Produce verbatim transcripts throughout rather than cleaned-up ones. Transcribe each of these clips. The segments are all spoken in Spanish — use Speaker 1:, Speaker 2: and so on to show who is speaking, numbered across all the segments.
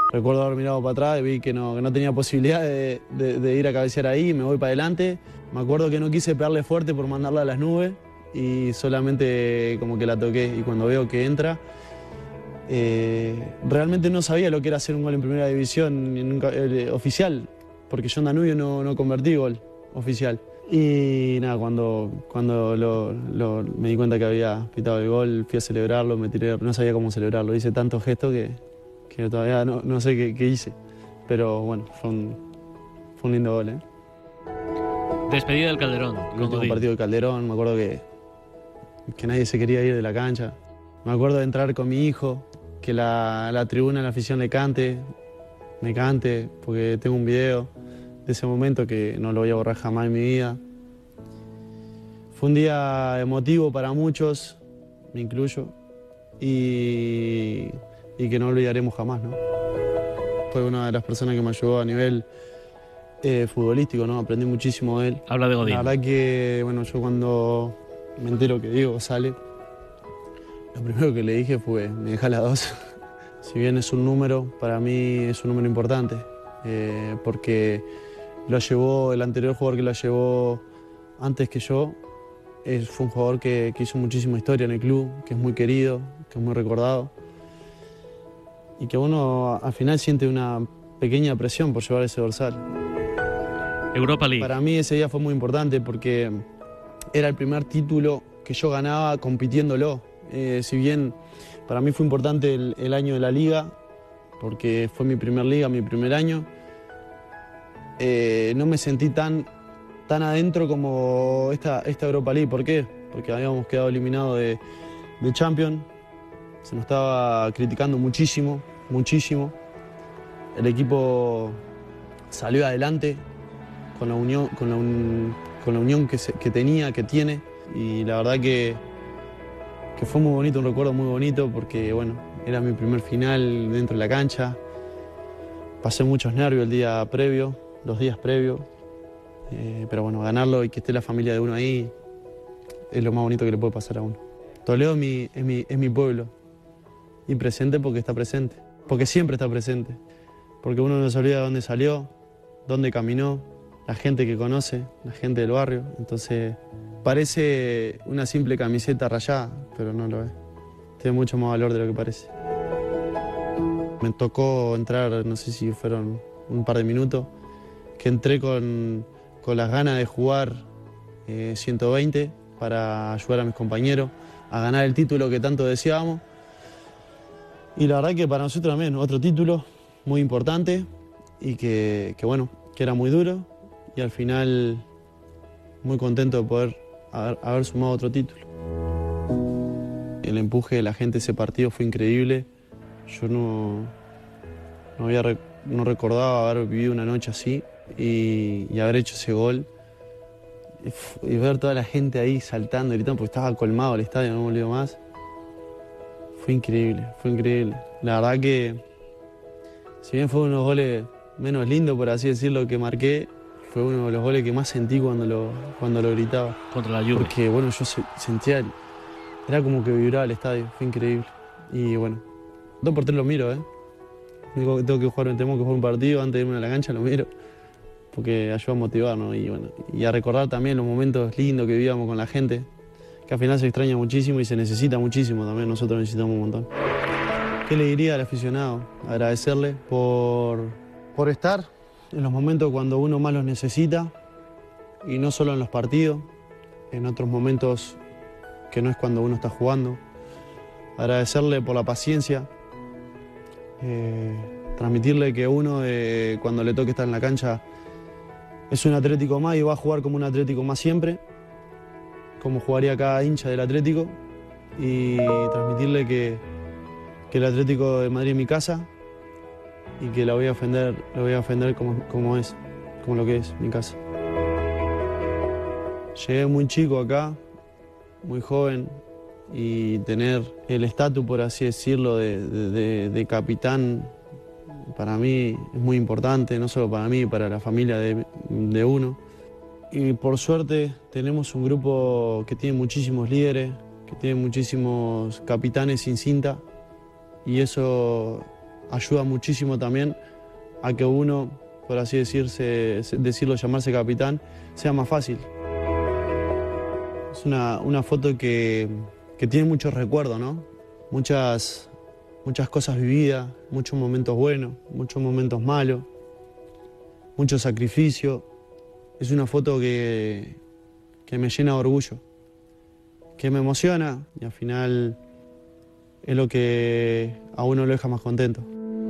Speaker 1: Recuerdo haber mirado para atrás y vi que no, que no tenía posibilidad de, de, de ir a cabecear ahí, me voy para adelante. Me acuerdo que no quise pegarle fuerte por mandarla a las nubes y solamente como que la toqué. Y cuando veo que entra, eh, realmente no sabía lo que era hacer un gol en primera división en un, eh, oficial, porque yo en Danubio no, no convertí gol oficial. Y nada, cuando, cuando lo, lo, me di cuenta que había pitado el gol, fui a celebrarlo, me tiré, no sabía cómo celebrarlo, hice tantos gestos que... que todavía no, no sé qué, qué hice, pero bueno, fue un, fue un lindo gol, ¿eh?
Speaker 2: Despedida del Calderón.
Speaker 1: El último partido del Calderón, me acuerdo que, que nadie se quería ir de la cancha. Me acuerdo de entrar con mi hijo, que la, la tribuna, la afición le cante, me cante, porque tengo un video de ese momento que no lo voy a borrar jamás en mi vida. Fue un día emotivo para muchos, me incluyo, y... y que no olvidaremos jamás, ¿no? Fue una de las personas que me ayudó a nivel eh, futbolístico, ¿no? Aprendí muchísimo de él.
Speaker 2: Habla de Godín.
Speaker 1: La verdad que, bueno, yo cuando me entero que Diego sale, lo primero que le dije fue, me deja la dos. Si bien es un número, para mí es un número importante, eh, porque lo llevó, el anterior jugador que lo llevó antes que yo, es, fue un jugador que, que hizo muchísima historia en el club, que es muy querido, que es muy recordado. Y que uno al final siente una pequeña presión por llevar ese dorsal.
Speaker 2: Europa League.
Speaker 1: Para mí ese día fue muy importante porque era el primer título que yo ganaba compitiéndolo. Eh, si bien para mí fue importante el, el año de la liga, porque fue mi primer liga, mi primer año, eh, no me sentí tan, tan adentro como esta, esta Europa League. ¿Por qué? Porque habíamos quedado eliminados de, de Champions. Se nos estaba criticando muchísimo, muchísimo. El equipo salió adelante con la unión, con la, un, con la unión que, se, que tenía, que tiene. Y la verdad que, que fue muy bonito, un recuerdo muy bonito, porque bueno, era mi primer final dentro de la cancha. Pasé muchos nervios el día previo, los días previos. Eh, pero bueno, ganarlo y que esté la familia de uno ahí es lo más bonito que le puede pasar a uno. Toledo es mi, es mi, es mi pueblo. Y presente porque está presente, porque siempre está presente, porque uno no se olvida de dónde salió, dónde caminó, la gente que conoce, la gente del barrio. Entonces parece una simple camiseta rayada, pero no lo es. Tiene mucho más valor de lo que parece. Me tocó entrar, no sé si fueron un par de minutos, que entré con, con las ganas de jugar eh, ciento veinte para ayudar a mis compañeros a ganar el título que tanto deseábamos. Y la verdad que para nosotros también otro título muy importante y que, que bueno, que era muy duro y al final muy contento de poder haber, haber sumado otro título. El empuje de la gente de ese partido fue increíble. Yo no, no, había, no recordaba haber vivido una noche así y, y haber hecho ese gol. Y, y ver toda la gente ahí saltando, gritando, porque estaba colmado el estadio, no me olvido más. Fue increíble, fue increíble. La verdad que, si bien fue uno de los goles menos lindos, por así decirlo, que marqué, fue uno de los goles que más sentí cuando lo, cuando lo gritaba.
Speaker 2: Contra la lluvia.
Speaker 1: Porque, bueno, yo sentía, era como que vibraba el estadio, fue increíble. Y bueno, dos por tres lo miro, ¿eh? Digo que tengo que jugar, tengo que jugar un partido antes de irme a la cancha, lo miro. Porque ayuda a motivarnos y, bueno, y a recordar también los momentos lindos que vivíamos con la gente, que al final se extraña muchísimo y se necesita muchísimo también, nosotros necesitamos un montón. ¿Qué le diría al aficionado? Agradecerle por, por estar en los momentos cuando uno más los necesita, y no solo en los partidos, en otros momentos que no es cuando uno está jugando. Agradecerle por la paciencia, eh, transmitirle que uno eh, cuando le toque estar en la cancha es un Atlético más y va a jugar como un Atlético más siempre, como jugaría cada hincha del Atlético, y transmitirle que, que el Atlético de Madrid es mi casa y que la voy a ofender, la voy a ofender como, como es, como lo que es mi casa. Llegué muy chico acá, muy joven, y tener el estatus, por así decirlo, de, de, de, de capitán, para mí es muy importante, no solo para mí, para la familia de, de uno. Y por suerte tenemos un grupo que tiene muchísimos líderes, que tiene muchísimos capitanes sin cinta, y eso ayuda muchísimo también a que uno, por así decirse, decirlo, llamarse capitán, sea más fácil. Es una, una foto que, que tiene muchos recuerdos, ¿no? Muchas, muchas cosas vividas, muchos momentos buenos, muchos momentos malos, mucho sacrificio. Es una foto que, que me llena de orgullo, que me emociona y al final es lo que a uno lo deja más contento.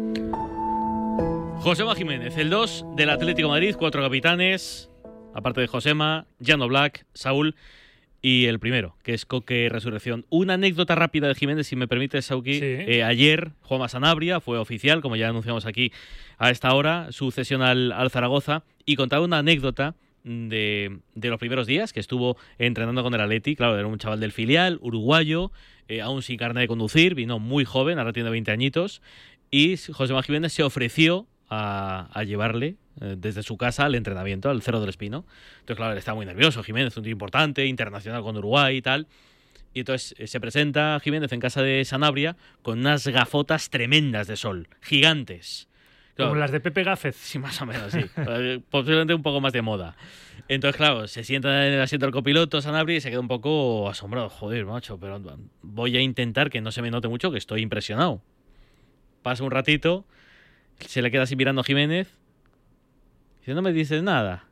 Speaker 2: Josema Jiménez, el dos del Atlético de Madrid, cuatro capitanes, aparte de Josema, Jan Oblak, Saúl y el primero, que es Coque Resurrección. Una anécdota rápida de Jiménez, si me permite, Sauki. Sí. Eh, ayer, Juanma Sanabria fue oficial, como ya anunciamos aquí a esta hora, su cesión al, al Zaragoza, y contaba una anécdota de, de los primeros días que estuvo entrenando con el Atleti. Claro, era un chaval del filial, uruguayo, eh, aún sin carnet de conducir, vino muy joven, ahora tiene veinte añitos, y Josema Jiménez se ofreció a, a llevarle eh, desde su casa al entrenamiento, al Cerro del Espino. Entonces, claro, él está muy nervioso. Jiménez, un tío importante, internacional con Uruguay y tal. Y entonces eh, se presenta Jiménez en casa de Sanabria con unas gafotas tremendas de sol, gigantes. Claro,
Speaker 3: como las de Pepe Gáfez.
Speaker 2: Sí, más o menos, sí. Posiblemente un poco más de moda. Entonces, claro, se sienta en el asiento del copiloto Sanabria y se queda un poco asombrado. Joder, macho, pero voy a intentar que no se me note mucho, que estoy impresionado. Pasa un ratito, se le queda así mirando a Jiménez. Dice, no me dices nada.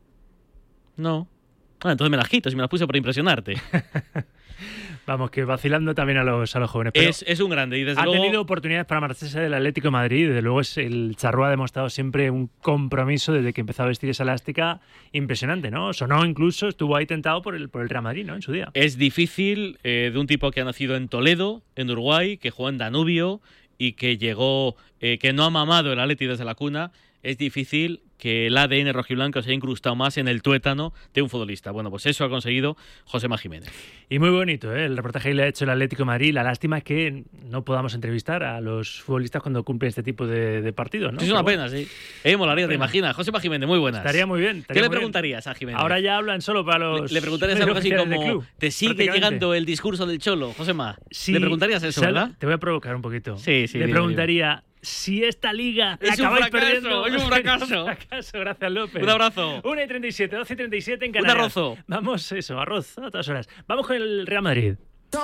Speaker 2: No. Ah, entonces me las quito, si me las puse para impresionarte.
Speaker 3: Vamos, que vacilando también a los, a los jóvenes. Pero
Speaker 2: es, es un grande. Y desde
Speaker 3: ha
Speaker 2: luego...
Speaker 3: tenido oportunidades para marcharse del Atlético de Madrid. Desde luego es, el Charrúa ha demostrado siempre un compromiso desde que empezó a vestir esa elástica impresionante, ¿no? Sonó incluso, estuvo ahí tentado por el, por el Real Madrid, ¿no? En su día.
Speaker 2: Es difícil eh, de un tipo que ha nacido en Toledo, en Uruguay, que jugó en Danubio y que llegó, eh, que no ha mamado el Atleti desde la cuna. Es difícil que el A D N rojiblanco se haya incrustado más en el tuétano de un futbolista. Bueno, pues eso ha conseguido Josema Jiménez.
Speaker 3: Y muy bonito, ¿eh? El reportaje que le ha hecho el Atlético de Madrid. La lástima es que no podamos entrevistar a los futbolistas cuando cumplen este tipo de, de partidos, ¿no?
Speaker 2: Es una pena, sí. Eh, molaría, te imaginas. Josema Jiménez, muy buenas.
Speaker 3: Estaría muy bien. Estaría
Speaker 2: ¿Qué le
Speaker 3: muy
Speaker 2: preguntarías
Speaker 3: bien.
Speaker 2: a Jiménez?
Speaker 3: Ahora ya hablan solo para los...
Speaker 2: Le, le preguntarías algo así como, club, ¿te sigue llegando el discurso del Cholo, Josema?
Speaker 3: Sí,
Speaker 2: le preguntarías eso,
Speaker 3: sal,
Speaker 2: ¿verdad?
Speaker 3: Te voy a provocar un poquito.
Speaker 2: Sí, sí.
Speaker 3: Le
Speaker 2: dime,
Speaker 3: preguntaría...
Speaker 2: Dime.
Speaker 3: Si esta liga la
Speaker 2: es
Speaker 3: acabáis
Speaker 2: un fracaso,
Speaker 3: perdiendo...
Speaker 2: Es un fracaso.
Speaker 3: Es un fracaso, gracias López.
Speaker 2: Un abrazo.
Speaker 3: una y treinta y siete, doce y treinta y siete en Canarias.
Speaker 2: Un arrozo.
Speaker 3: Vamos, eso, arroz a todas horas. Vamos con el Real Madrid.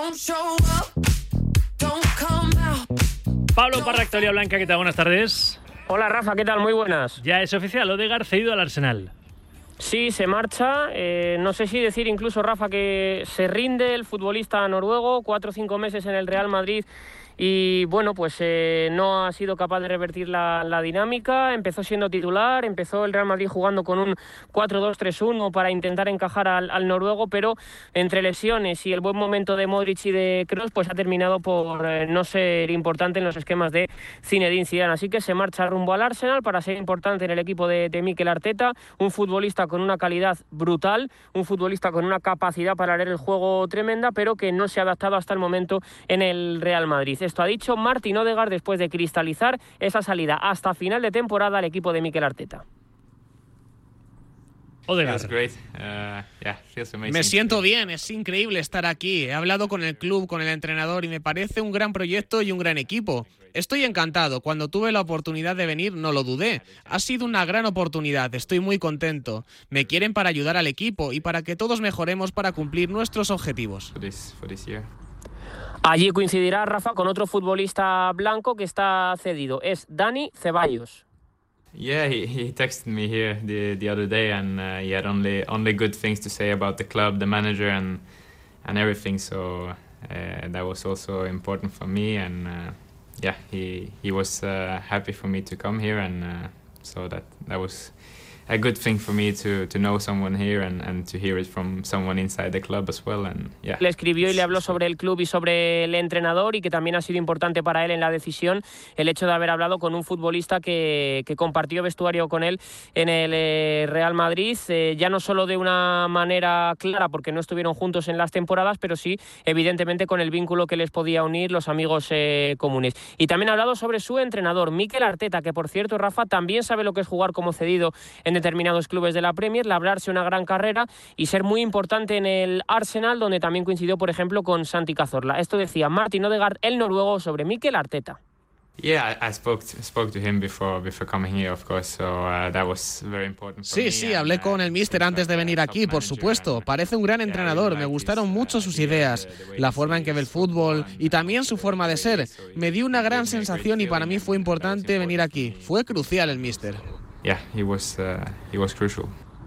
Speaker 3: Pablo Parra, Actualidad Blanca, ¿qué tal? Buenas tardes.
Speaker 4: Hola Rafa, ¿qué tal? Muy buenas.
Speaker 3: Ya es oficial, Odegaard cedido al Arsenal.
Speaker 4: Sí, se marcha. Eh, no sé si decir incluso, Rafa, que se rinde el futbolista noruego. Cuatro o cinco meses en el Real Madrid. Y bueno, pues eh, no ha sido capaz de revertir la, la dinámica. Empezó siendo titular, empezó el Real Madrid jugando con un cuatro dos tres uno para intentar encajar al, al noruego, pero entre lesiones y el buen momento de Modric y de Kroos, pues ha terminado por eh, no ser importante en los esquemas de Zinedine Zidane. Así que se marcha rumbo al Arsenal para ser importante en el equipo de, de Mikel Arteta, un futbolista con una calidad brutal, un futbolista con una capacidad para leer el juego tremenda, pero que no se ha adaptado hasta el momento en el Real Madrid. Esto ha dicho Martin Odegaard después de cristalizar esa salida hasta final de temporada al equipo de Mikel Arteta.
Speaker 3: Odegaard.
Speaker 5: Uh, yeah,
Speaker 6: me siento bien, es increíble estar aquí. He hablado con el club, con el entrenador y me parece un gran proyecto y un gran equipo. Estoy encantado. Cuando tuve la oportunidad de venir no lo dudé. Ha sido una gran oportunidad, estoy muy contento. Me quieren para ayudar al equipo y para que todos mejoremos para cumplir nuestros objetivos.
Speaker 5: For this, for this year.
Speaker 4: Allí coincidirá Rafa con otro futbolista blanco que está cedido, es Dani Ceballos.
Speaker 5: Yeah, he, he texted me here the the other day and uh, he had only only good things to say about the club, the manager and and everything. So uh, that was also important for me and uh, yeah, he he was uh, happy for me to come here and uh, so that that was a good thing for me to to know someone here and and to hear it from someone inside the club as well and yeah.
Speaker 4: Le escribió y le habló sobre el club y sobre el entrenador y que también ha sido importante para él en la decisión el hecho de haber hablado con un futbolista que, que compartió vestuario con él en el eh, Real Madrid, eh, ya no solo de una manera clara porque no estuvieron juntos en las temporadas, pero sí evidentemente con el vínculo que les podía unir los amigos eh, comunes. Y también ha hablado sobre su entrenador, Mikel Arteta, que por cierto, Rafa, también sabe lo que es jugar como cedido en determinados clubes de la Premier, labrarse una gran carrera y ser muy importante en el Arsenal, donde también coincidió, por ejemplo, con Santi Cazorla. Esto decía Martin Odegaard, el noruego, sobre Mikel Arteta.
Speaker 5: Yeah, I, I spoke to, spoke to him before before coming here, of course. So uh, that was very important for
Speaker 6: Sí,
Speaker 5: me.
Speaker 6: sí, hablé con el míster antes de venir aquí, por supuesto. Parece un gran entrenador, me gustaron mucho sus ideas, la forma en que ve el fútbol y también su forma de ser. Me dio una gran sensación y para mí fue importante venir aquí. Fue crucial el míster.
Speaker 5: Yeah, he was uh, he was crucial.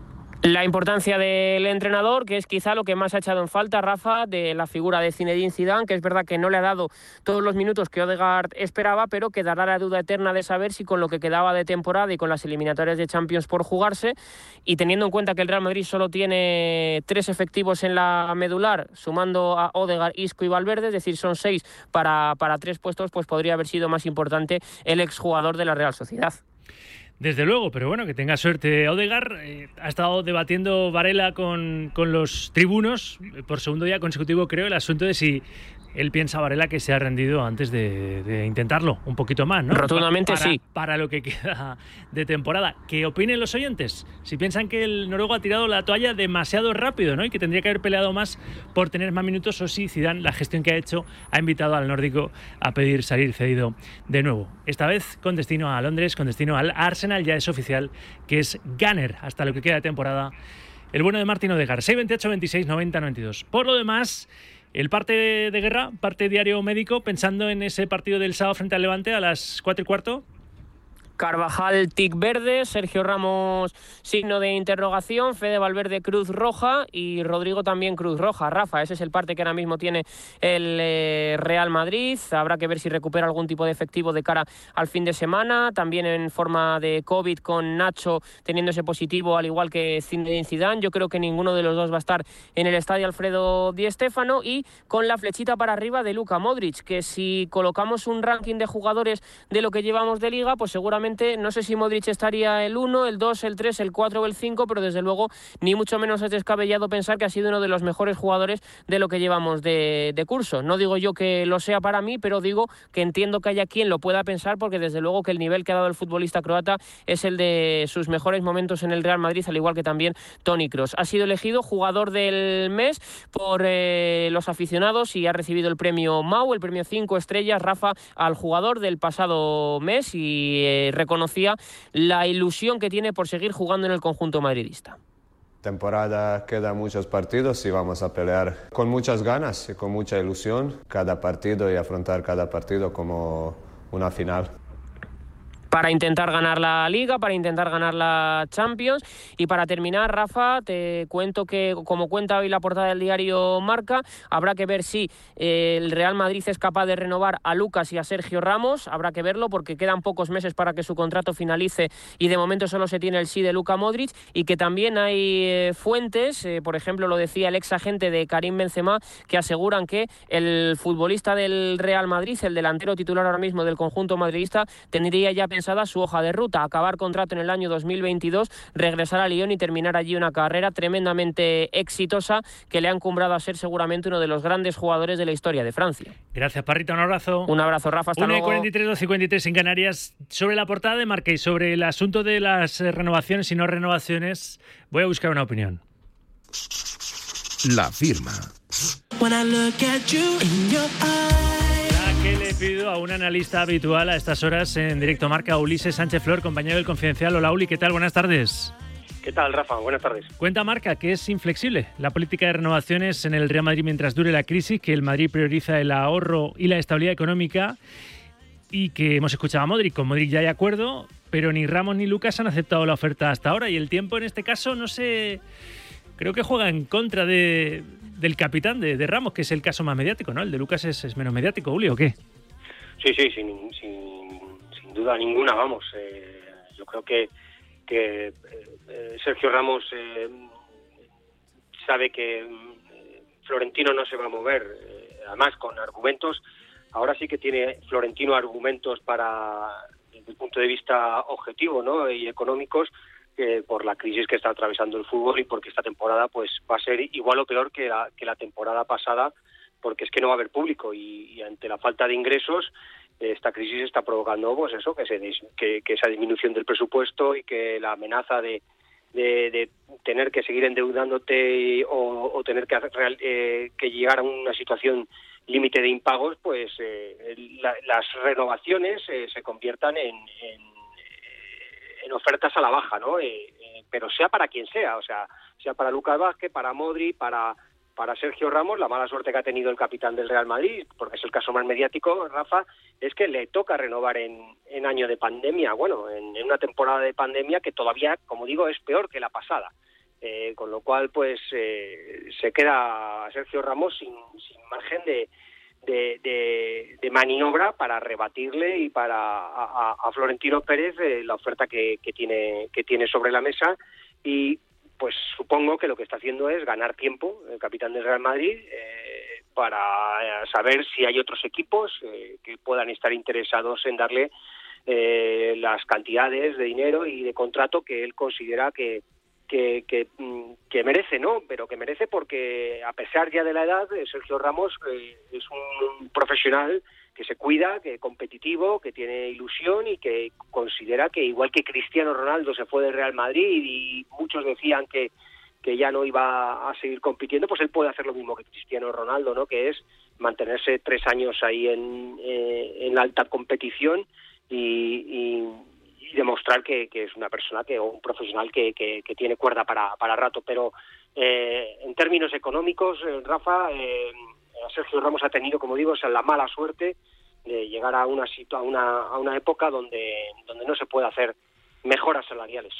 Speaker 4: La importancia del entrenador, que es quizá lo que más ha echado en falta, Rafa, de la figura de Zinedine Zidane, que es verdad que no le ha dado todos los minutos que Odegaard esperaba, pero quedará la duda eterna de saber si con lo que quedaba de temporada y con las eliminatorias de Champions por jugarse, y teniendo en cuenta que el Real Madrid solo tiene tres efectivos en la medular, sumando a Odegaard, Isco y Valverde, es decir, son seis para, para tres puestos, pues podría haber sido más importante el exjugador de la Real Sociedad.
Speaker 3: Desde luego, pero bueno, que tenga suerte Odegaard. Eh, ha estado debatiendo Varela con, con los tribunos por segundo día consecutivo, creo, el asunto de si él piensa, Varela, que se ha rendido antes de, de intentarlo un poquito más, ¿no?
Speaker 4: Rotundamente
Speaker 3: para,
Speaker 4: sí.
Speaker 3: Para lo que queda de temporada. ¿Qué opinen los oyentes? Si piensan que el noruego ha tirado la toalla demasiado rápido, ¿no? Y que tendría que haber peleado más por tener más minutos, o si Zidane, la gestión que ha hecho, ha invitado al nórdico a pedir salir cedido de nuevo. Esta vez con destino a Londres, con destino al Arsenal, ya es oficial que es gunner hasta lo que queda de temporada el bueno de Martin Odegaard. seis veintiocho, veintiséis, noventa, noventa y dos. Por lo demás, el parte de guerra, parte diario médico, pensando en ese partido del sábado frente al Levante a las cuatro y cuarto.
Speaker 4: Carvajal, tic verde, Sergio Ramos, signo de interrogación, Fede Valverde, cruz roja y Rodrigo también cruz roja. Rafa, ese es el parte que ahora mismo tiene el eh, Real Madrid. Habrá que ver si recupera algún tipo de efectivo de cara al fin de semana. También en forma de COVID con Nacho teniéndose positivo, al igual que Zinedine Zidane. Yo creo que ninguno de los dos va a estar en el estadio Alfredo Di Stéfano, y con la flechita para arriba de Luka Modric, que si colocamos un ranking de jugadores de lo que llevamos de liga, pues seguramente no sé si Modric estaría el uno, el dos, el tres, el cuatro o el cinco, pero desde luego ni mucho menos es descabellado pensar que ha sido uno de los mejores jugadores de lo que llevamos de, de curso. No digo yo que lo sea para mí, pero digo que entiendo que haya quien lo pueda pensar, porque desde luego que el nivel que ha dado el futbolista croata es el de sus mejores momentos en el Real Madrid, al igual que también Toni Kroos. Ha sido elegido jugador del mes por eh, los aficionados y ha recibido el premio Mau, el premio cinco estrellas, Rafa, al jugador del pasado mes, y eh, reconocía la ilusión que tiene por seguir jugando en el conjunto madridista.
Speaker 7: Temporada quedan muchos partidos y vamos a pelear con muchas ganas y con mucha ilusión cada partido y afrontar cada partido como una final.
Speaker 4: Para intentar ganar la Liga, para intentar ganar la Champions. Y para terminar, Rafa, te cuento que, como cuenta hoy la portada del diario Marca, habrá que ver si eh, el Real Madrid es capaz de renovar a Lucas y a Sergio Ramos. Habrá que verlo porque quedan pocos meses para que su contrato finalice y de momento solo se tiene el sí de Luka Modric, y que también hay eh, fuentes, eh, por ejemplo lo decía el ex agente de Karim Benzema, que aseguran que el futbolista del Real Madrid, el delantero titular ahora mismo del conjunto madridista, tendría ya pensado su hoja de ruta, acabar contrato en el año dos mil veintidós, regresar a Lyon y terminar allí una carrera tremendamente exitosa que le ha encumbrado a ser seguramente uno de los grandes jugadores de la historia de Francia.
Speaker 3: Gracias, Parrita, un abrazo.
Speaker 4: Un abrazo, Rafa, hasta luego.
Speaker 3: una y cuarenta y tres, dos y cincuenta y tres en Canarias. Sobre la portada de Marca y sobre el asunto de las renovaciones y no renovaciones, voy a buscar una opinión.
Speaker 8: La firma.
Speaker 3: Que le pido a un analista habitual a estas horas en Directo Marca, Ulises Sánchez Flor, compañero del Confidencial. Hola, Uli, ¿qué tal? Buenas tardes.
Speaker 9: ¿Qué tal, Rafa? Buenas tardes.
Speaker 3: Cuenta Marca que es inflexible la política de renovaciones en el Real Madrid mientras dure la crisis, que el Madrid prioriza el ahorro y la estabilidad económica, y que hemos escuchado a Modric. Con Modric ya hay acuerdo, pero ni Ramos ni Lucas han aceptado la oferta hasta ahora, y el tiempo en este caso no sé... Creo que juega en contra de, del capitán de, de Ramos, que es el caso más mediático, ¿no? El de Lucas es, es menos mediático, Uli, ¿o qué?
Speaker 9: Sí, sí, sin, sin, sin duda ninguna, vamos. Eh, yo creo que, que eh, Sergio Ramos eh, sabe que eh, Florentino no se va a mover, eh, además con argumentos. Ahora sí que tiene Florentino argumentos para, desde el punto de vista objetivo, ¿no?, y económicos, Eh, por la crisis que está atravesando el fútbol, y porque esta temporada pues va a ser igual o peor que la, que la temporada pasada, porque es que no va a haber público, y, y ante la falta de ingresos eh, esta crisis está provocando pues eso, que, se dis, que, que esa disminución del presupuesto y que la amenaza de, de, de tener que seguir endeudándote o, o tener que, real, eh, que llegar a una situación límite de impagos, pues eh, la, las renovaciones eh, se conviertan en, en, en ofertas a la baja, ¿no? Eh, eh, pero sea para quien sea, o sea, sea para Lucas Vázquez, para Modri, para para Sergio Ramos. La mala suerte que ha tenido el capitán del Real Madrid, porque es el caso más mediático, Rafa, es que le toca renovar en, en año de pandemia, bueno, en, en una temporada de pandemia que todavía, como digo, es peor que la pasada. Eh, con lo cual, pues, eh, se queda Sergio Ramos sin, sin margen de, de, de, de maniobra para rebatirle y para a, a Florentino Pérez eh, la oferta que, que tiene que tiene sobre la mesa. Y pues supongo que lo que está haciendo es ganar tiempo el capitán del Real Madrid eh, para saber si hay otros equipos eh, que puedan estar interesados en darle eh, las cantidades de dinero y de contrato que él considera que Que, que, que merece, ¿no? Pero que merece porque, a pesar ya de la edad, Sergio Ramos eh, es un profesional que se cuida, que es competitivo, que tiene ilusión y que considera que, igual que Cristiano Ronaldo se fue del Real Madrid y muchos decían que, que ya no iba a seguir compitiendo, pues él puede hacer lo mismo que Cristiano Ronaldo, ¿no? Que es mantenerse tres años ahí en, eh, en la alta competición y... y y demostrar que, que es una persona que o un profesional que, que, que tiene cuerda para, para rato. Pero eh, en términos económicos, eh, Rafa, eh, Sergio Ramos ha tenido, como digo, esa la mala suerte de llegar a una situ- a una a una época donde donde no se puede hacer mejoras salariales.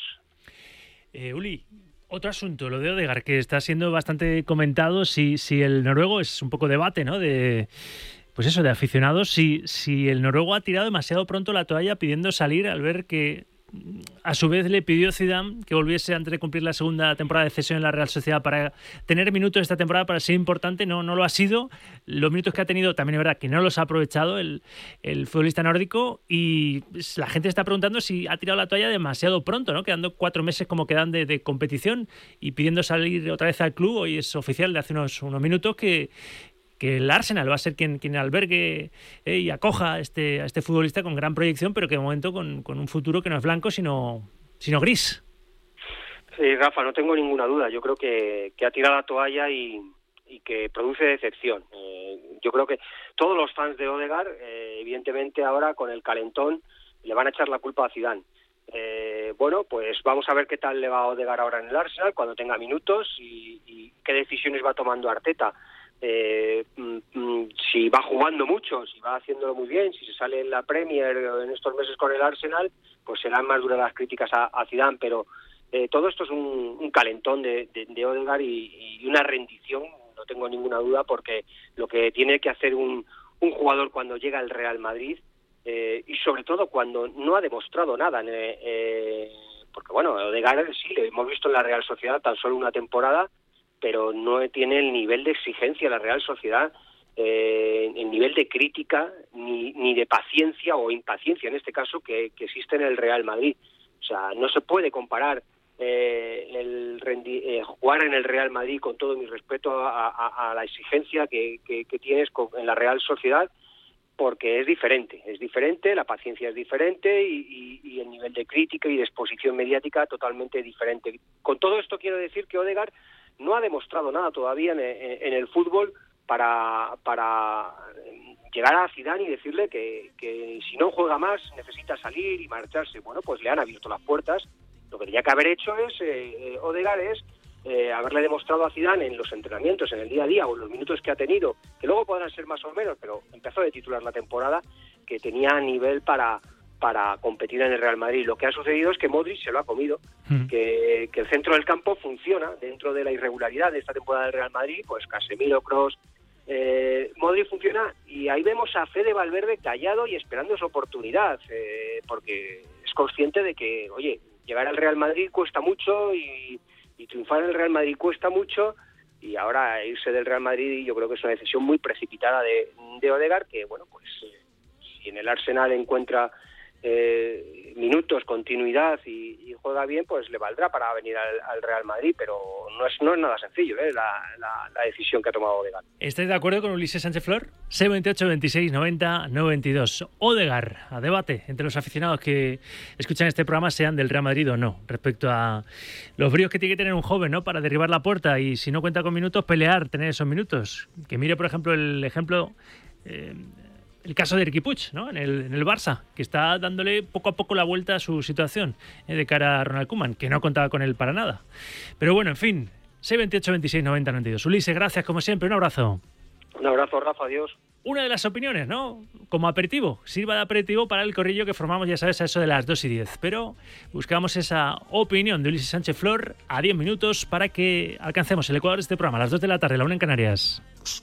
Speaker 3: Eh, Uli, otro asunto, lo de Ødegaard, que está siendo bastante comentado, si si el noruego es un poco debate, ¿no? De Pues eso, de aficionados, si, si el noruego ha tirado demasiado pronto la toalla pidiendo salir al ver que a su vez le pidió Zidane que volviese antes de cumplir la segunda temporada de cesión en la Real Sociedad para tener minutos esta temporada para ser importante. No, no lo ha sido. Los minutos que ha tenido también es verdad que no los ha aprovechado el, el futbolista nórdico y la gente está preguntando si ha tirado la toalla demasiado pronto, ¿no? Quedando cuatro meses como quedan de, de competición y pidiendo salir otra vez al club. Hoy es oficial de hace unos, unos minutos que que el Arsenal va a ser quien, quien albergue eh, y acoja a este, a este futbolista con gran proyección, pero que de momento con, con un futuro que no es blanco, sino, sino gris.
Speaker 9: Sí, Rafa, no tengo ninguna duda. Yo creo que, que ha tirado la toalla y, y que produce decepción. Eh, yo creo que todos los fans de Ødegaard, eh, evidentemente ahora con el calentón, le van a echar la culpa a Zidane. Eh, bueno, pues vamos a ver qué tal le va a Ødegaard ahora en el Arsenal, cuando tenga minutos y, y qué decisiones va tomando Arteta. Eh, si va jugando mucho, si va haciéndolo muy bien, si se sale en la Premier en estos meses con el Arsenal, pues serán más duras las críticas a, a Zidane, pero eh, todo esto es un, un calentón de, de, de Ødegaard y, y una rendición, no tengo ninguna duda, porque lo que tiene que hacer un, un jugador cuando llega al Real Madrid eh, y sobre todo cuando no ha demostrado nada, eh, eh, porque bueno, Ødegaard sí, lo hemos visto en la Real Sociedad tan solo una temporada, pero no tiene el nivel de exigencia la Real Sociedad, eh, el nivel de crítica, ni, ni de paciencia o impaciencia, en este caso, que, que existe en el Real Madrid. O sea, no se puede comparar eh, el rendi- eh, jugar en el Real Madrid, con todo mi respeto a, a, a la exigencia que, que, que tienes con, en la Real Sociedad, porque es diferente, es diferente, la paciencia es diferente y, y, y el nivel de crítica y de exposición mediática totalmente diferente. Con todo esto quiero decir que Ødegaard no ha demostrado nada todavía en, en, en el fútbol para, para llegar a Zidane y decirle que, que si no juega más necesita salir y marcharse. Bueno, pues le han abierto las puertas. Lo que tenía que haber hecho es, eh, Ødegaard es eh, haberle demostrado a Zidane en los entrenamientos, en el día a día o en los minutos que ha tenido, que luego podrán ser más o menos, pero empezó de titular la temporada, que tenía nivel para... para competir en el Real Madrid. Lo que ha sucedido es que Modric se lo ha comido, mm. que, que el centro del campo funciona dentro de la irregularidad de esta temporada del Real Madrid, pues Casemiro, Kroos, eh, Modric funciona y ahí vemos a Fede Valverde callado y esperando su oportunidad, eh, porque es consciente de que, oye, llegar al Real Madrid cuesta mucho y, y triunfar en el Real Madrid cuesta mucho, y ahora irse del Real Madrid yo creo que es una decisión muy precipitada de, de Ødegaard, que bueno, pues eh, si en el Arsenal encuentra Eh, minutos, continuidad y, y juega bien, pues le valdrá para venir al, al Real Madrid, pero no es, no es nada sencillo, ¿eh? la, la, la decisión que ha tomado Odegaard.
Speaker 3: ¿Estáis de acuerdo con Ulises Sánchez Flor? seis veintiocho, veintiséis, noventa, noventa y dos. Odegaard, a debate entre los aficionados que escuchan este programa, sean del Real Madrid o no, respecto a los bríos que tiene que tener un joven, ¿no?, para derribar la puerta y si no cuenta con minutos, pelear, tener esos minutos. Que mire, por ejemplo, el ejemplo... Eh, El caso de Riqui Puig, ¿no?, en el, en el Barça, que está dándole poco a poco la vuelta a su situación eh, de cara a Ronald Koeman, que no contaba con él para nada. Pero bueno, en fin, seis veintiocho, veintiséis, noventa, noventa y dos. Ulises, gracias como siempre, un abrazo.
Speaker 9: Un abrazo, Rafa, adiós.
Speaker 3: Una de las opiniones, ¿no?, como aperitivo, sirva de aperitivo para el corrillo que formamos, ya sabes, a eso de las dos y diez. Pero buscamos esa opinión de Ulises Sánchez Flor a diez minutos para que alcancemos el ecuador de este programa, a las dos de la tarde, la una en Canarias.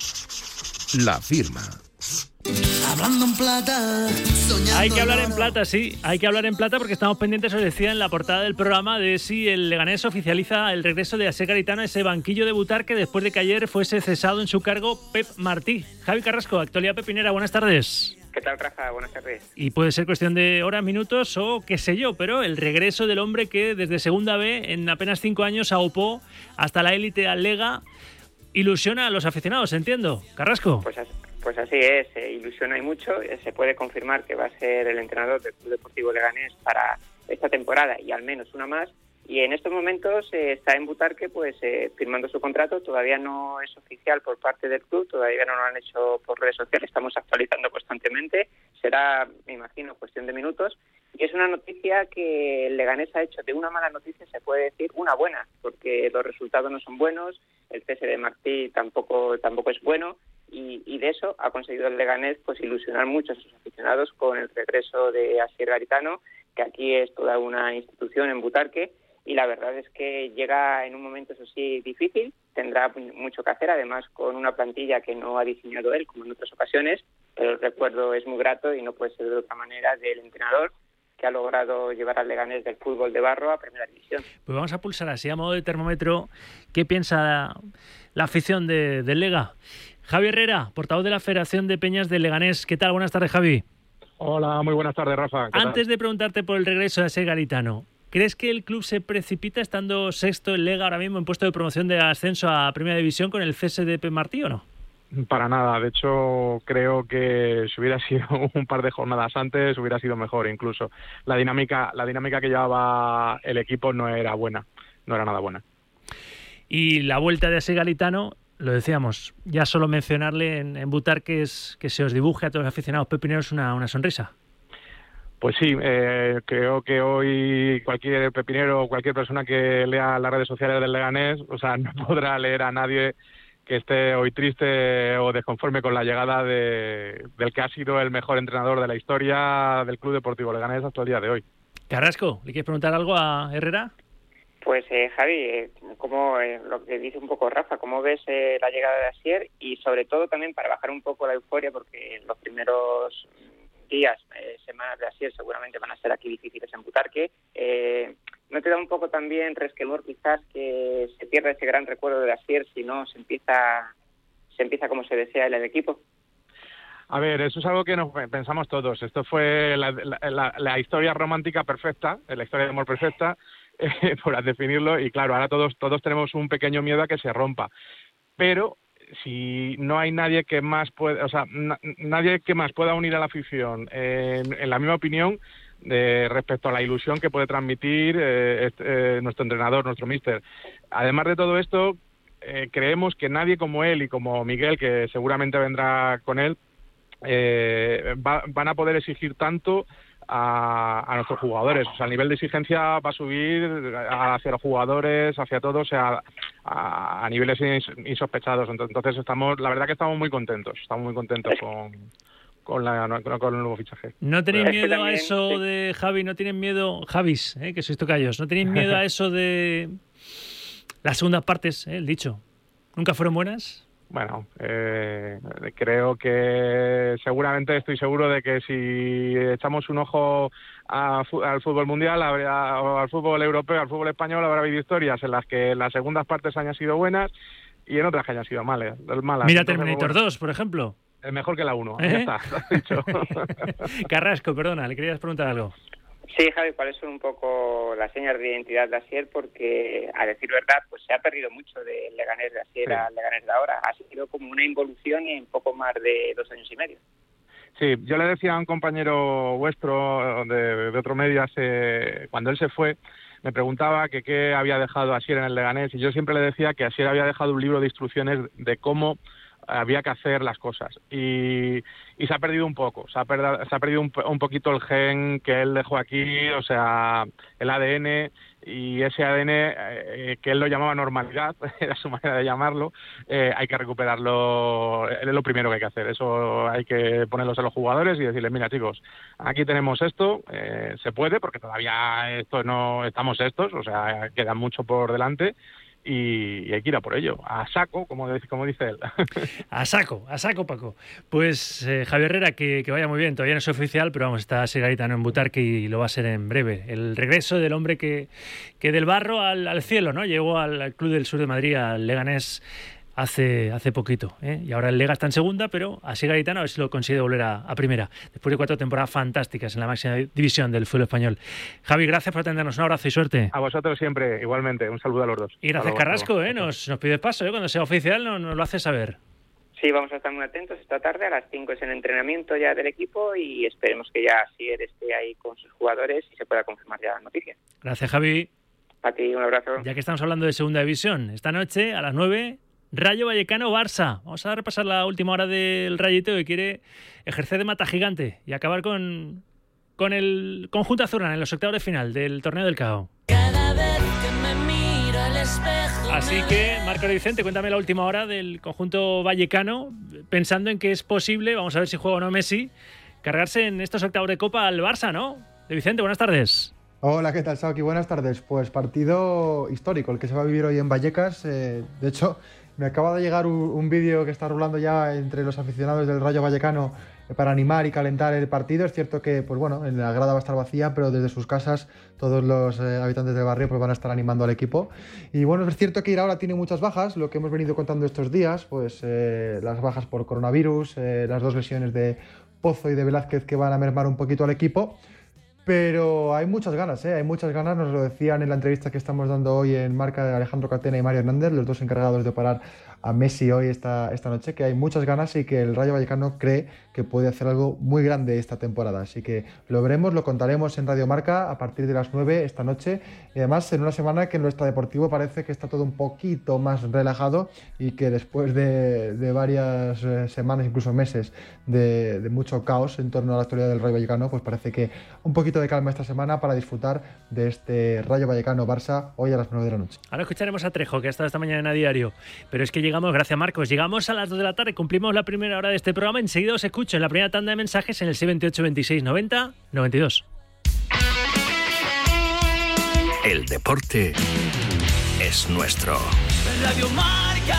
Speaker 8: La firma.
Speaker 10: Hablando en plata, soñando.
Speaker 3: Hay que hablar en plata, sí, hay que hablar en plata porque estamos pendientes, os decía en la portada del programa, de si el Leganés oficializa el regreso de Asier Garitano a ese banquillo de Butarque después de que ayer fuese cesado en su cargo Pep Martí. Javi Carrasco, Actualidad Pepinera, buenas tardes.
Speaker 11: ¿Qué tal, Rafa? Buenas tardes.
Speaker 3: Y puede ser cuestión de horas, minutos o qué sé yo, pero el regreso del hombre que desde Segunda B en apenas cinco años aupó hasta la élite al Lega ilusiona a los aficionados, entiendo. Carrasco.
Speaker 11: Pues así. Pues así es, eh, ilusiona y mucho. Eh, se puede confirmar que va a ser el entrenador del Club Deportivo Leganés para esta temporada y al menos una más. Y en estos momentos eh, está en Butarque pues eh, firmando su contrato. Todavía no es oficial por parte del club, todavía no lo han hecho por redes sociales. Estamos actualizando constantemente. Será, me imagino, cuestión de minutos. Y es una noticia que el Leganés ha hecho de una mala noticia, se puede decir, una buena, porque los resultados no son buenos, el cese de Martí tampoco, tampoco es bueno. Y, y de eso ha conseguido el Leganés pues ilusionar mucho a sus aficionados con el regreso de Asier Garitano, que aquí es toda una institución en Butarque, y la verdad es que llega en un momento, eso sí, difícil, tendrá mucho que hacer, además con una plantilla que no ha diseñado él, como en otras ocasiones, pero el recuerdo es muy grato y no puede ser de otra manera del entrenador que ha logrado llevar al Leganés del fútbol de barro a Primera División.
Speaker 3: Pues vamos a pulsar así a modo de termómetro qué piensa la, la afición de, del Lega. Javi Herrera, portavoz de la Federación de Peñas de Leganés. ¿Qué tal? Buenas tardes, Javi.
Speaker 12: Hola, muy buenas tardes, Rafa.
Speaker 3: Antes
Speaker 12: tal?
Speaker 3: de preguntarte por el regreso de Asier Garitano, ¿crees que el club se precipita estando sexto en Lega ahora mismo en puesto de promoción de ascenso a Primera División con el cese de Pep Martí o no?
Speaker 12: Para nada. De hecho, creo que si hubiera sido un par de jornadas antes, hubiera sido mejor incluso. La dinámica, la dinámica que llevaba el equipo no era buena, no era nada buena.
Speaker 3: Y la vuelta de Asier Garitano, lo decíamos, ya solo mencionarle en, en Butarque es que se os dibuje a todos los aficionados pepineros una, una sonrisa.
Speaker 12: Pues sí, eh, creo que hoy cualquier pepinero o cualquier persona que lea las redes sociales del Leganés, o sea, no podrá leer a nadie que esté hoy triste o desconforme con la llegada de, del que ha sido el mejor entrenador de la historia del Club Deportivo Leganés hasta el día de hoy.
Speaker 3: Carrasco, ¿le quieres preguntar algo a Herrera?
Speaker 11: Pues eh, Javi, eh, como eh, lo que dice un poco Rafa, ¿cómo ves eh, la llegada de Asier? Y sobre todo también para bajar un poco la euforia, porque en los primeros días, eh, semanas de Asier seguramente van a ser aquí difíciles en Butarque. Eh, ¿No te da un poco también resquemor quizás que se pierda ese gran recuerdo de Asier si no se empieza, se empieza como se desea en el equipo?
Speaker 12: A ver, eso es algo que nos pensamos todos. Esto fue la, la, la, la historia romántica perfecta, la historia de amor perfecta, eh, por definirlo, y claro, ahora todos todos tenemos un pequeño miedo a que se rompa. Pero si no hay nadie que más pueda, o sea, na, nadie que más pueda unir a la afición eh, en, en la misma opinión de respecto a la ilusión que puede transmitir eh, este, eh, nuestro entrenador, nuestro míster. Además de todo esto, eh, creemos que nadie como él y como Miguel, que seguramente vendrá con él, eh, va, van a poder exigir tanto a, a nuestros jugadores. O sea, el nivel de exigencia va a subir hacia los jugadores, hacia todos, o sea, a, a niveles insospechados. Entonces estamos, la verdad que estamos muy contentos, estamos muy contentos con, con, la, con el nuevo fichaje.
Speaker 3: ¿No tenéis miedo a eso de, Javi, no tienen miedo, Javis, eh, que sois tocayos, no tenéis miedo a eso de las segundas partes, eh, el dicho? ¿Nunca fueron buenas?
Speaker 12: Bueno, eh, creo que seguramente estoy seguro de que si echamos un ojo a, al fútbol mundial, habrá, o al fútbol europeo, al fútbol español, habrá habido historias en las que las segundas partes hayan sido buenas y en otras que hayan sido malas. malas.
Speaker 3: Mira,
Speaker 12: Entonces,
Speaker 3: Terminator
Speaker 12: bueno,
Speaker 3: dos, por ejemplo.
Speaker 12: Es mejor que la uno,
Speaker 3: ¿Eh?
Speaker 12: ya está, lo has dicho.
Speaker 3: Carrasco, perdona, le querías preguntar algo.
Speaker 11: Sí, Javi, ¿cuáles son un poco las señas de identidad de Asier? Porque, a decir verdad, pues se ha perdido mucho del Leganés de Asier sí. al Leganés de ahora. Ha sido como una involución en poco más de dos años y medio.
Speaker 12: Sí, yo le decía a un compañero vuestro de, de otro medio hace, cuando él se fue, me preguntaba que qué había dejado Asier en el Leganés, y yo siempre le decía que Asier había dejado un libro de instrucciones de cómo había que hacer las cosas, y, y se ha perdido un poco, se ha, perda, se ha perdido un, un poquito el gen que él dejó aquí, o sea, el A D N, y ese A D N eh, que él lo llamaba normalidad, era su manera de llamarlo, eh, hay que recuperarlo, es lo primero que hay que hacer, eso hay que ponerlos a los jugadores y decirles, mira chicos, aquí tenemos esto, eh, se puede, porque todavía esto no estamos estos, o sea, queda mucho por delante, Y, y hay que ir a por ello, a saco, como, de, como dice él.
Speaker 3: A saco, a saco, Paco. Pues eh, Javier Herrera, que, que vaya muy bien, todavía no es oficial, pero vamos, está Asier Garitano en Butarque y lo va a ser en breve. El regreso del hombre que, que del barro al, al cielo, ¿no? Llegó al, al Club del Sur de Madrid, al Leganés, hace, hace poquito, ¿eh? Y ahora el Lega está en segunda, pero Asier Garitano a ver si lo consigue volver a, a primera, después de cuatro temporadas fantásticas en la máxima división del fútbol español. Javi, gracias por atendernos, un abrazo y suerte.
Speaker 12: A vosotros siempre, igualmente, un saludo a los dos.
Speaker 3: Y gracias Carrasco, ¿eh? nos, nos pide paso, ¿eh? Cuando sea oficial nos, nos lo hace saber.
Speaker 11: Sí, vamos a estar muy atentos esta tarde, a las cinco es el entrenamiento ya del equipo y esperemos que ya Asier esté ahí con sus jugadores y se pueda confirmar ya la noticia.
Speaker 3: Gracias, Javi.
Speaker 11: A ti, un abrazo.
Speaker 3: Ya que estamos hablando de segunda división, esta noche a las nueve... Rayo Vallecano-Barça. Vamos a repasar la última hora del Rayito, que quiere ejercer de mata gigante y acabar con, con el conjunto azulgrana en los octavos de final del torneo del C A O.
Speaker 10: Cada vez que me miro al espejo.
Speaker 3: Así que, Marco de Vicente, cuéntame la última hora del conjunto vallecano, pensando en que es posible, vamos a ver si juega o no Messi, cargarse en estos octavos de Copa al Barça, ¿no? De Vicente, buenas tardes.
Speaker 13: Hola, ¿qué tal, Sauki? Buenas tardes. Pues partido histórico, el que se va a vivir hoy en Vallecas. Eh, de hecho, me acaba de llegar un, un vídeo que está rulando ya entre los aficionados del Rayo Vallecano eh, para animar y calentar el partido. Es cierto que, pues bueno, en la grada va a estar vacía, pero desde sus casas todos los eh, habitantes del barrio pues van a estar animando al equipo. Y bueno, es cierto que Iraola tiene muchas bajas, lo que hemos venido contando estos días, pues eh, las bajas por coronavirus, eh, las dos lesiones de Pozo y de Velázquez que van a mermar un poquito al equipo. Pero hay muchas ganas, ¿eh? hay muchas ganas, nos lo decían en la entrevista que estamos dando hoy en Marca de Alejandro Catena y Mario Hernández, los dos encargados de parar a Messi hoy esta, esta noche, que hay muchas ganas y que el Rayo Vallecano cree que puede hacer algo muy grande esta temporada. Así que lo veremos, lo contaremos en Radio Marca a partir de las nueve esta noche. Y además en una semana que en nuestro deportivo parece que está todo un poquito más relajado y que después de, de varias eh, semanas, incluso meses, de, de mucho caos en torno a la actualidad del Rayo Vallecano, pues parece que un poquito de calma esta semana para disfrutar de este Rayo Vallecano-Barça hoy a las nueve de la noche.
Speaker 3: Ahora escucharemos a Trejo, que ha estado esta mañana en A Diario. Pero es que llegamos, gracias Marcos, llegamos a las dos de la tarde, cumplimos la primera hora de este programa. Enseguida os escucho en la primera tanda de mensajes en el seis veintiocho veintiséis noventa noventa y dos.
Speaker 8: El deporte es nuestro.
Speaker 10: Radio Marca.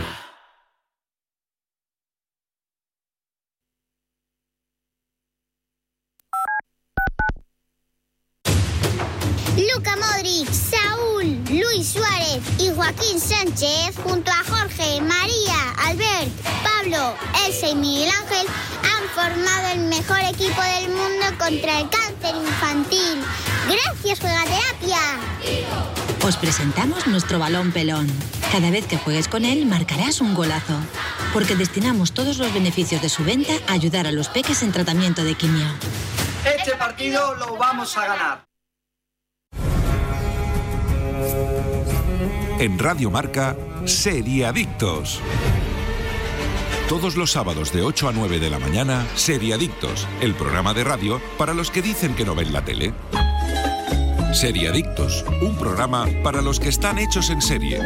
Speaker 14: Luka Modric, Saúl, Luis Suárez y Joaquín Sánchez, junto a Jorge, María, Albert, Pablo, Elsa y Miguel Ángel, han formado el mejor equipo del mundo contra el cáncer infantil. ¡Gracias, Juegaterapia!
Speaker 15: Os presentamos nuestro balón pelón. Cada vez que juegues con él, marcarás un golazo. Porque destinamos todos los beneficios de su venta a ayudar a los peques en tratamiento de quimio.
Speaker 16: Este partido lo vamos a ganar.
Speaker 8: En Radio Marca, Seriadictos. Todos los sábados de ocho a nueve de la mañana, Seriadictos, el programa de radio para los que dicen que no ven la tele. Seriadictos, un programa para los que están hechos en serie.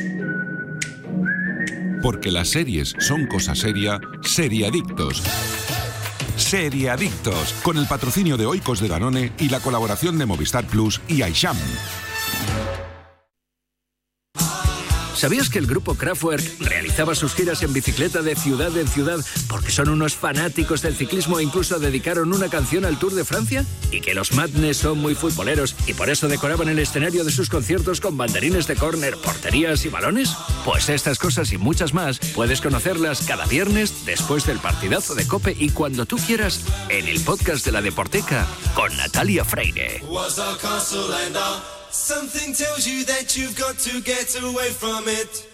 Speaker 8: Porque las series son cosa seria, Seriadictos. Seriadictos, con el patrocinio de Oikos de Danone y la colaboración de Movistar Plus y Aisham.
Speaker 17: ¿Sabías que el grupo Kraftwerk realizaba sus giras en bicicleta de ciudad en ciudad porque son unos fanáticos del ciclismo e incluso dedicaron una canción al Tour de Francia? ¿Y que los Madness son muy futboleros y por eso decoraban el escenario de sus conciertos con banderines de córner, porterías y balones? Pues estas cosas y muchas más puedes conocerlas cada viernes después del partidazo de COPE y cuando tú quieras en el podcast de La Deporteca con Natalia Freire.
Speaker 18: Something tells you that you've got to get away from it.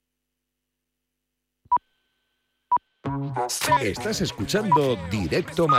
Speaker 8: Estás escuchando Directo Marca.